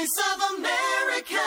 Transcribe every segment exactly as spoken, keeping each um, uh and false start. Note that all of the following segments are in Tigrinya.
Voice of America.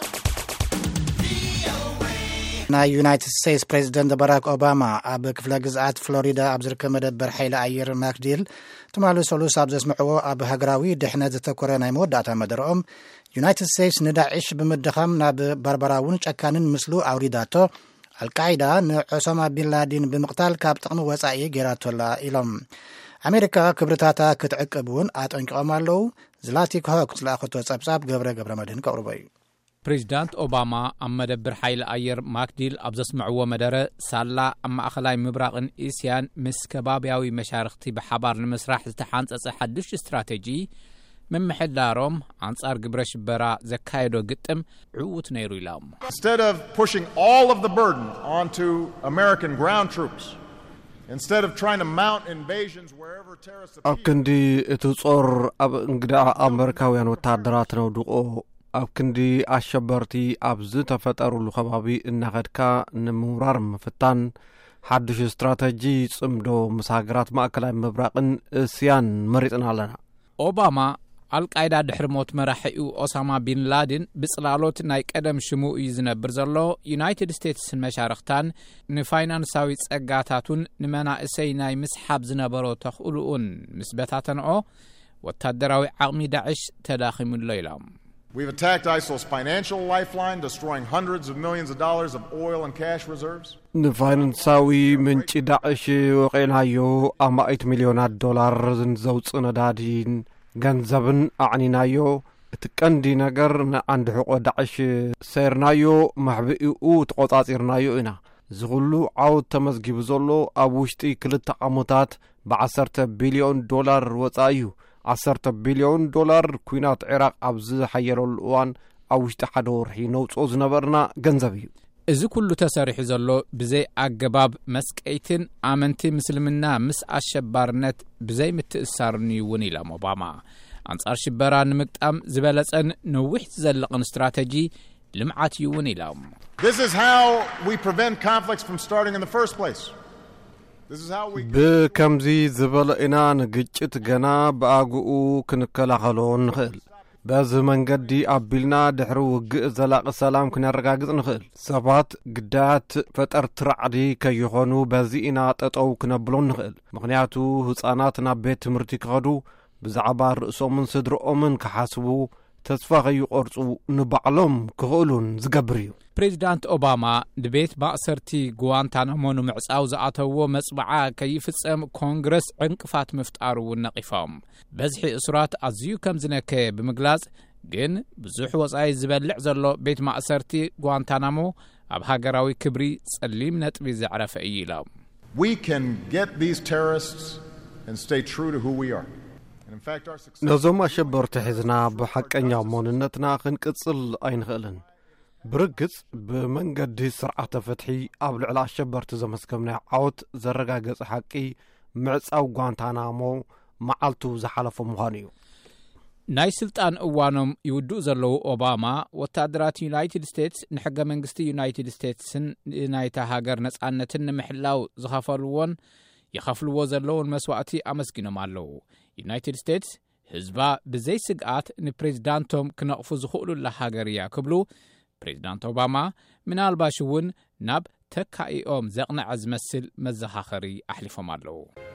ናይ ዩናይትድ ስቴትስ ፕሬዚደንት ባራክ ኦባማ ኣብ ክፍለ ግዝኣት ፍሎሪዳ ኣብ ዝርከብ መደበር ሓይሊ ኣየር ማክዲል ትማሉ ሰሉስ ኣብ ዘስምዕዎ ኣብ ሃገራዊ ድሕነት ዝተኮረ ናይ መወዳእታ መደረኦም ዩናይትድ ስቴትስ ንዳዕሽ ብምድኻም ናብ ባርበራውን ጨካንን ምስሉ ኣውሪዳቶ አልቃይዳ ንዑሳማ ቢን ላዲን ብምቅታል ካብ ጥቕሚ ወፃኢ ገይራቶላ ኢሎም ኣሜሪካ ክብርታታ ክትዕቅብውን ኣጠንቂቖም ኣለው። ዝላቲክ ሆክ ዝለኣኸቶ ጸብጻብ ገብረ ገብረ መድህን ቀርበዩ ፕሬዚዳንት ኦባማ ኣብ መደበር ሓይሊ ኣየር ማክዲል ኣብ ዘስምዕዎ መደረ ሳላ ኣብ ማእኸላይ ምብራቕን እስያን ምስ ከባብያዊ መሻርክቲ ብሓባር ንምስራሕ ዝተሓንጸጸ ሓድሽ ስትራቴጂ ምምሕዳሮም አንጻር ግብረ ሽበራ ዘካየዶ ግጥም ዕውት ነይሩ ኢሎም Instead of pushing all of the burden onto American ground troops instead of trying to mount invasions wherever terrorists ኣብ ክንዲ እቲ ጾር ኣብ እንግዳ ኣሜሪካውያን ወታደራት ነው ድቆ ኣብ ክንዲ ኣሸበርቲ ኣብ ዝተፈጠሩሉ ከባቢ እናኸድካ ንምውራር ምፍታን ሓድሽ ስትራቴጂ ጽምዶ ምስ ሃገራት ማእከላይ ምብራቕን እስያን መሪጽና ኣለና። ኦባማ አልቃይዳ ድሕሪ ሞት መራሒኡ ኦሳማ ቢን ላዲን ብጽላሎት ናይ ቀደም ሽሙ እዩ ዝነብር ዘሎ ዩናይትድ ስቴትስን መሻርክታን ንፋይናንሳዊ ጸጋታቱን ንመናእሰይ ናይ ምስሓብ ዝነበሮ ተኽእሉኡን ምስ በታተንኦ ወታደራዊ ዓቕሚ ዳዕሽ ተዳኺሙሎ ኢሎም We've attacked ISIL's financial lifeline, destroying hundreds of millions of dollars of oil and cash reserves. ንፋይናንሳዊ ምንጭ ዳዕሽ ወቂናዮ ኣማኢት ሚልዮናት ዶላር ዘውፅ ነዳዲን ገንዘብን ኣዕኒናዮ እቲ ቀንዲ ነገር ንዓንዲ ሕቆ ዳዕሽ ሰይርናዮ ማሕብኡ ተቆጻጺርናዮ ኢና ዝኹሉ ዓውት ተመዝጊቡ ዘሎ ኣብ ውሽጢ ክልተ ዓመታት ብዓሰርተ ቢልዮን ዶላር ወጻዩ عشرة بليون دولار ኩናት ኢራቅ ኣብ ዝሓየረሉ እዋን ኣብ ውሽጢ ሓደ ወርሒ ነውጾ ዝነበርና ገንዘብ እዩ እዚ ኩሉ ተሰሪሑ ዘሎ ብዘይ ኣገባብ መስቀይትን ኣመንቲ ምስልምና ምስ አሸባርነት ብዘይ ምትእሳርኒ ይውን ኢሎም ኦባማ አንጻር ሽበራ ንምቅጣም ዝበለጸን ነዊሕ ዘለቕን ስትራቴጂ ልምዓት ይውን ኢሎም This is how we prevent conflicts from starting in the first place. ብከምዚ ዝበለኢና ንግጭት ገና ብኣግኡ ክንከላኸሎ ንኽእል በዚ መንገዲ ኣቢልና ድሕሪ ውግእ ዘላቂ ሰላም ክነረጋግጽ ንኽእል ሰባት ግዳያት ፈጠርቲ ራዕዲ ከይኾኑ በዚ ኢና ጠጠው ክነብሎ ንኽእል ምክንያቱ ህፃናት ናብ ቤት ትምህርቲ ክኸዱ ብዛዕባ ርእሶምን ስድሮኦምን ክሓስቡ ተስፋ ከይቆርጹ ንባዕሎም ክኽእሉን ዝገብር እዩ ፕሬዚዳንት ኦባማ ድቤት ማእሰርቲ ጓንታናሞ ንምዕጻው ዝኣተዎ መጽባዓ ከይፍጸም ኮንግረስ ዕንቅፋት ምፍጣሩ ነቂፎም በዝሒ እስራት ኣዝዩ ከም ዝነከየ ብምግላጽ ግን ብዙሕ ወጻኢ ዝበልዕ ዘሎ ቤት ማእሰርቲ ጓንታናሞ ኣብ ሃገራዊ ክብሪ ጸሊም ነጥቢ ዘዕረፈ እዩ ኢሎም We can get these terrorists and stay true to who we are. ነዞም አሸበርቲ ሒዝና ብሓቀኛው መንነትና ክንቅጽል ኣይንኽእልን ብርግጽ ብመንገዲ ስርዓተ ፍትሒ ኣብ ልዕሊ አሸበርቲ ዘመስከምና ዓወት ዘረጋገጸ ሓቂ ምዕጻው ጓንታናሞ መዓልቱ ዝሓለፈ ምዃኑ እዩ ናይ ስልጣን እዋኖም ይውድኡ ዘለዉ ኦባማ ወታደራት ዩናይትድ ስቴትስ ንሕገ መንግስቲ ዩናይትድ ስቴትስን ናይታ ሃገር ነጻነትን ንምሕላው ዝኸፈልዎን ይኸፍልዎ ዘለውን መስዋዕቲ ኣመስጊኖም ኣለዉ ዩናይትድ ስቴትስ ህዝባ ብዘይ ስግኣት ንፕሬዚዳንቶም ክነቕፉ ዝኽእሉላ ሃገር እያ ክብሉ ፕሬዚዳንት ኦባማ ምናልባሽ እውን ናብ ተካኢኦም ዘቕንዐ ዝመስል መዘኻኸሪ ኣሕሊፎም ኣለዉ